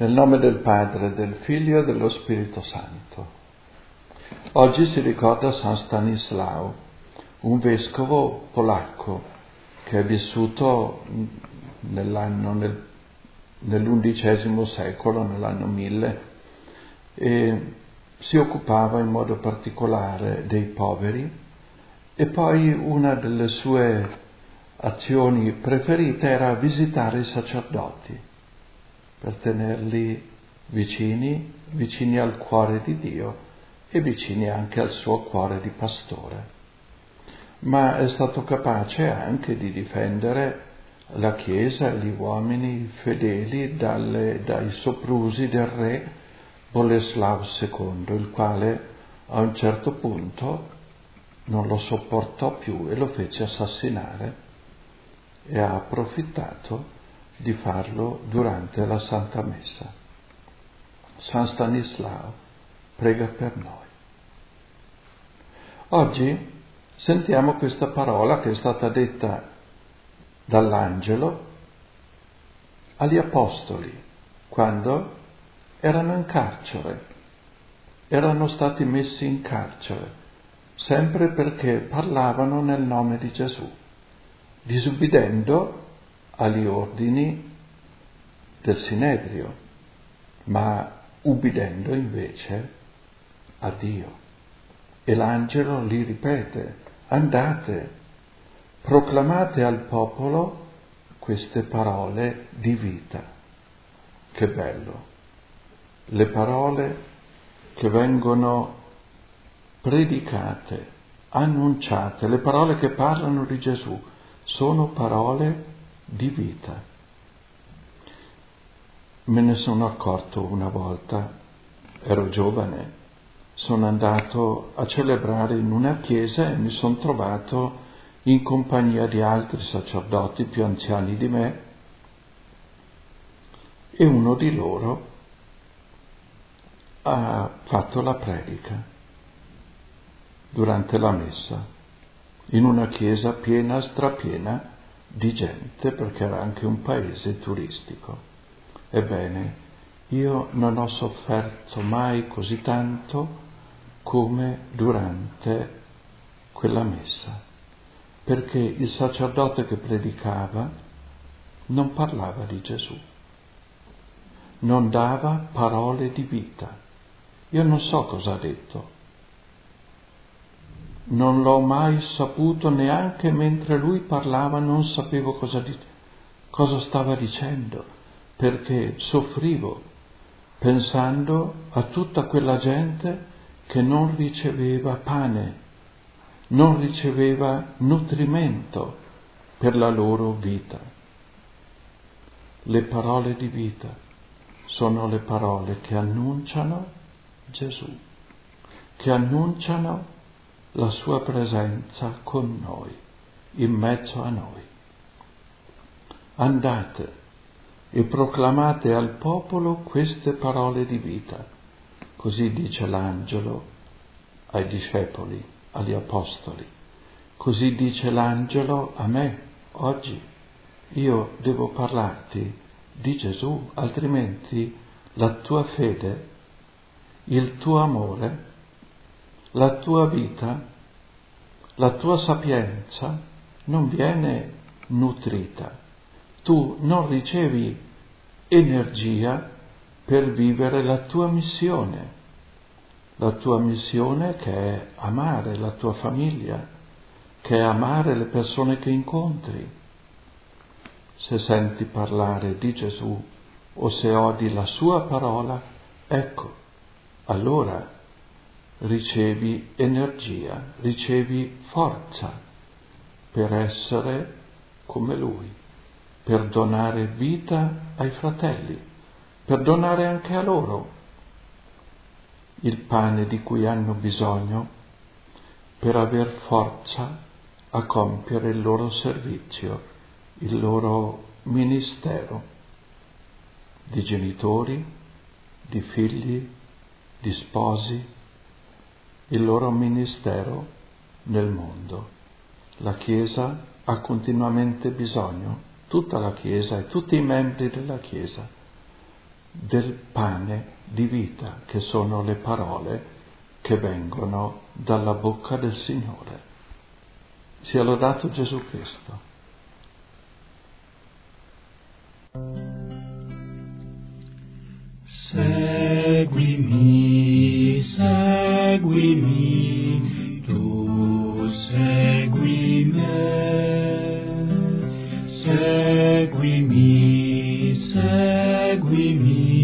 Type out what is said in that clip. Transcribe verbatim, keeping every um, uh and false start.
Nel nome del Padre, del Figlio e dello Spirito Santo. Oggi si ricorda San Stanislao, un vescovo polacco che è vissuto nell'anno, nel, nell'undicesimo secolo, nell'anno mille, e si occupava in modo particolare dei poveri, e poi una delle sue azioni preferite era visitare i sacerdoti, per tenerli vicini, vicini al cuore di Dio e vicini anche al suo cuore di pastore. Ma è stato capace anche di difendere la Chiesa e gli uomini fedeli dalle, dai soprusi del re Boleslao secondo, il quale a un certo punto non lo sopportò più e lo fece assassinare, e ha approfittato di farlo durante la Santa Messa. San Stanislao prega per noi. Oggi sentiamo questa parola che è stata detta dall'angelo agli apostoli quando erano in carcere, erano stati messi in carcere, sempre perché parlavano nel nome di Gesù, disubbidendo agli ordini del Sinedrio, ma ubbidendo invece a Dio. E l'angelo li ripete: andate, proclamate al popolo queste parole di vita. Che bello! Le parole che vengono predicate, annunciate, le parole che parlano di Gesù, sono parole di vita. Me ne sono accorto una volta, ero giovane, sono andato a celebrare in una chiesa e mi sono trovato in compagnia di altri sacerdoti più anziani di me, e uno di loro ha fatto la predica durante la messa in una chiesa piena, strapiena di gente, perché era anche un paese turistico. Ebbene, io non ho sofferto mai così tanto come durante quella messa, perché il sacerdote che predicava non parlava di Gesù, non dava parole di vita. Io non so cosa ha detto, non l'ho mai saputo, neanche mentre lui parlava non sapevo cosa, di, cosa stava dicendo, perché soffrivo pensando a tutta quella gente che non riceveva pane, non riceveva nutrimento per la loro vita. Le parole di vita sono le parole che annunciano Gesù, che annunciano la sua presenza con noi, in mezzo a noi. Andate e proclamate al popolo queste parole di vita, così dice l'angelo ai discepoli, agli apostoli, così dice l'angelo a me oggi. Io devo parlarti di Gesù, altrimenti la tua fede, il tuo amore, la tua vita, la tua sapienza non viene nutrita. Tu non ricevi energia per vivere la tua missione, la tua missione che è amare la tua famiglia, che è amare le persone che incontri. Se senti parlare di Gesù o se odi la sua parola, ecco, allora ricevi energia, ricevi forza per essere come Lui, per donare vita ai fratelli, per donare anche a loro il pane di cui hanno bisogno, per aver forza a compiere il loro servizio, il loro ministero di genitori, di figli, di sposi, il loro ministero nel mondo. La Chiesa ha continuamente bisogno, tutta la Chiesa e tutti i membri della Chiesa, del pane di vita, che sono le parole che vengono dalla bocca del Signore. Sia lodato Gesù Cristo. Seguimi, seguimi, tu segui me, seguimi, seguimi.